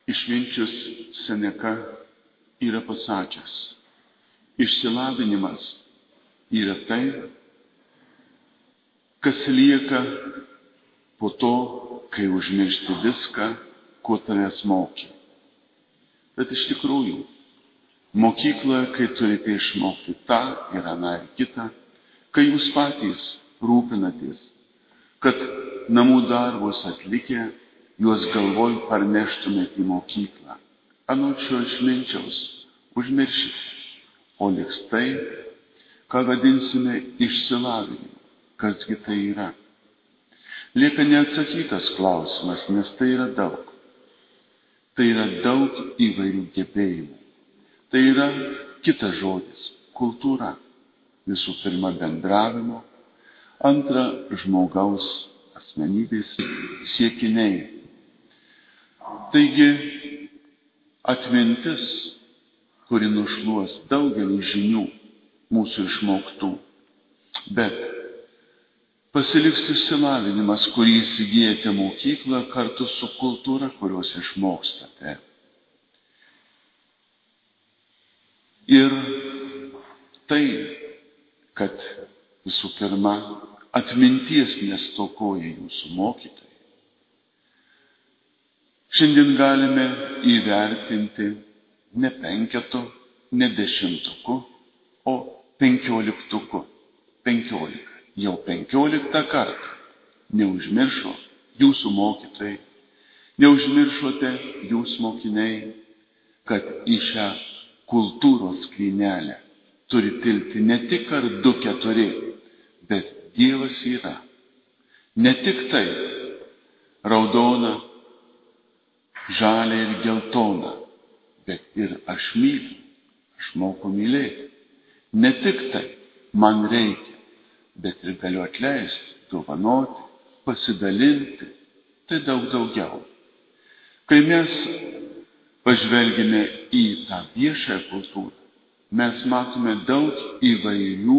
Išminčius Seneka yra pasakęs, išsilavinimas yra tai, kas lieka po to, kai užmiršti viską, ko tavęs mokė. Bet iš tikrųjų, mokykloje, kai turite išmokti tą ir aną ir kitą, kai jūs patys rūpinatės, kad namų darbus atlikę, juos galvoj parneštumėte į mokyklą. Anot šio išminčiaus užmiršite, o liks tai, ką vadinsime išsilavinimu. Kasgi tai yra? Lieka neatsakytas klausimas, nes tai yra daug. Tai yra daug įvairių gebėjimų. Tai yra kitas žodis – kultūra. Visų pirma bendravimo, antra žmogaus asmenybės siekiniai. Taigi atmintis, kuri nušluos daugelį žinių mūsų išmoktų, bet pasiliks išsilavinimas, kurį įsigijate mokykloje kartu su kultūra, kurios išmokstate. Ir tai, kad visų pirma atminties nestokoja jūsų mokytojai. Šiandien galime įvertinti ne 5, ne 10, o 15. 15. Jau 15 kartą neužmiršo jūsų mokytojai, neužmiršote jūs mokiniai, kad į šią kultūros skrynelę turi tilpti ne tik ar 2, 4, bet Dievas yra. Ne tik tai raudona, žalia ir geltona, bet ir aš myliu, aš moku mylėti. Ne tik tai man reikia, bet ir galiu atleisti, dovanoti, pasidalinti, tai daug daugiau. Kai mes pažvelgime į tą viešąją kultūrą, mes matome daug įvairių,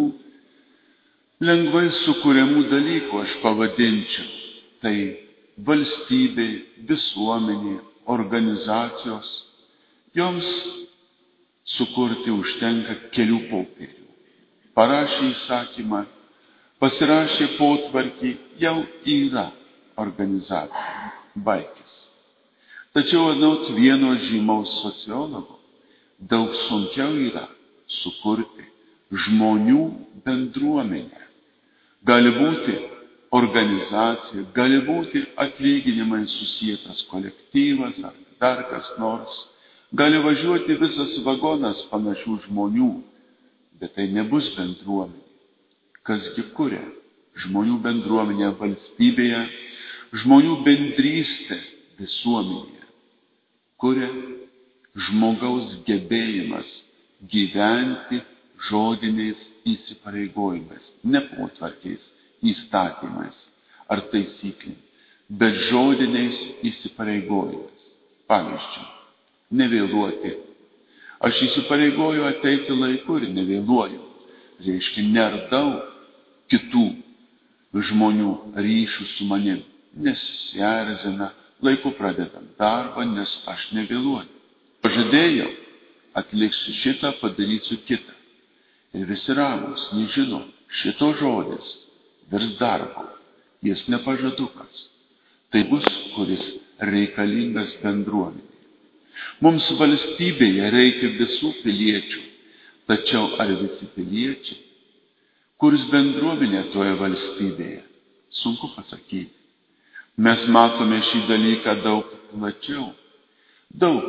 lengvai sukuriamų dalykų, aš pavadinčiau. Tai valstybė, visuomenė, organizacijos, joms sukurti užtenka kelių popierių. Parašė įsakymą, pasirašė potvarkį, jau yra organizacija, baigis. Tačiau anot vieno žymaus sociologo, daug sunkiau yra sukurti žmonių bendruomenę. Gali būti organizacija, gali būti atlyginimai susietas kolektyvas ar dar kas nors. Gali važiuoti visas vagonas panašių žmonių, bet tai nebus bendruomenė. Kasgi kuria žmonių bendruomenė valstybėje, žmonių bendrystė visuomenėje. Kuria žmogaus gebėjimas gyventi žodiniais įsipareigojimais, ne potvarkiais, įstatymais ar taisyklėmis, bet žodiniais įsipareigojimais. Pavyzdžiui, nevėluoti. Aš įsipareigoju ateiti laiku ir nevėluoju. Reiškia, nerdau kitų žmonių ryšių su manim, nesierzina, laiku pradedam darbą, nes aš nevėluoju. Pažadėjau, atliksiu šitą, padarysiu kitą. Ir visi ramūs, nežino, šito žodis virs darbo, jis nepažadukas. Tai bus, kuris reikalingas bendruomenė. Mums valstybėje reikia visų piliečių, tačiau ar visi piliečiai, kuris bendruomenė toje valstybėje, sunku pasakyti. Mes matome šį dalyką daug plačiau. Daug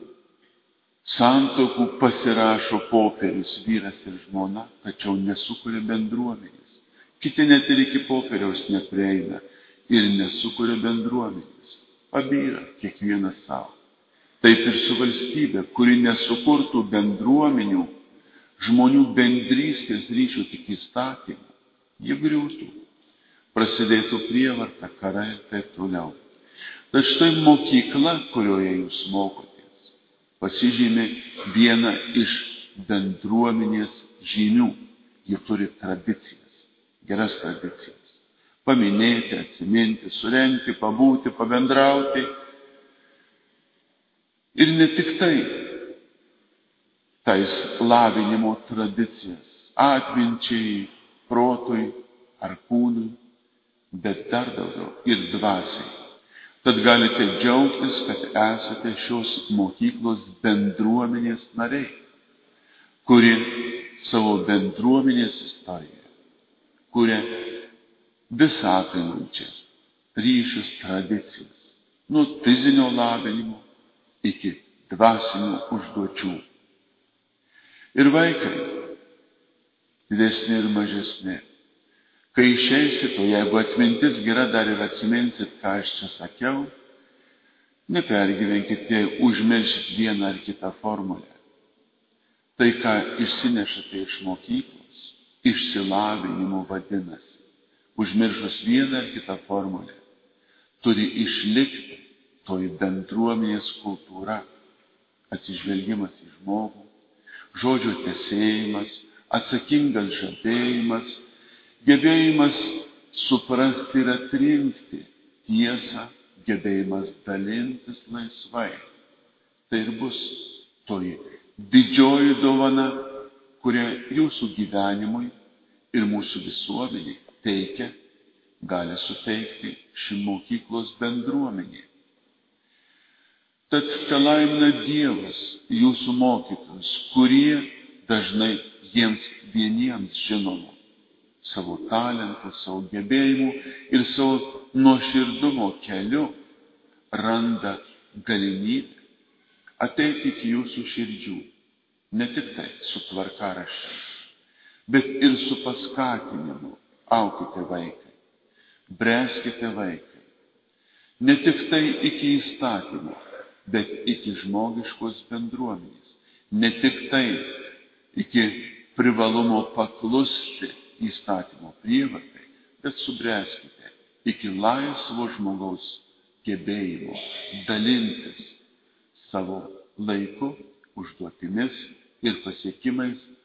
santuokų pasirašo popierius vyras ir žmona, tačiau nesukuria bendruomenės. Kiti net ir iki popieriaus neprieina ir nesukuria bendruomenės. Pabyra kiekvienas savo. Taip ir su valstybė, kuri nesukurtų bendruomenių, žmonių bendrystės ryšių tik įstatymų, jie griūtų. Prasidėtų prievarta, karai ir taip toliau. Tai štai mokykla, kurioje jūs mokotės, pasižymė vieną iš bendruomenės žymių. Ji turi tradicijas, geras tradicijas. Paminėti, atsiminti, surengti, pabūti, pabendrauti. Ir ne tik tai, tais lavinimo tradicijas, atminčiai, protui ar kūnui, bet dar daugiau ir dvasiai. Tad galite džiaugtis, kad esate šios mokyklos bendruomenės nariai, kuri savo bendruomenės istoriją kuria visapimančias ryšius, tradicijas, nuo fizinio lavinimo iki dvasinių užduočių. Ir vaikai, didesni ir mažesni, kai išeisit, o jeigu atmintis gera, dar ir atsiminsit, ką aš čia sakiau, nepergyvenkit, jei užmiršit vieną ar kitą formulę. Tai, ką išsinešate iš mokyklos, išsilavinimo vadinasi. Užmiršus vieną ar kitą formulę, turi išlikti toji bendruomenės kultūra, atsižvelgimas į žmogų, žodžio tesėjimas, atsakingas žadėjimas, gebėjimas suprasti ir atrinkti tiesą, gebėjimas dalintis laisvai. Tai ir bus toji didžioji dovana, kurią jūsų gyvenimui ir mūsų visuomeniai teikia, gali suteikti ši mokyklos bendruomenė. Tad telaimina Dievas jūsų mokytojus, kurie dažnai jiems vieniems žinoma savo talentų, savo gebėjimų ir savo nuoširdumo keliu randa galimybę ateiti iki jūsų širdžių, ne tik tai su tvarkaraščiais, bet ir su paskatinimu. Aukite vaikai, bręskite vaikai, ne tik tai iki įstatymo, bet iki žmogiškos bendruomenės, ne tik tai iki privalumo paklusti įstatymo prievartai, bet subręskite iki laisvo žmogaus gebėjimo dalintis savo laiku, užduotimis ir pasiekimais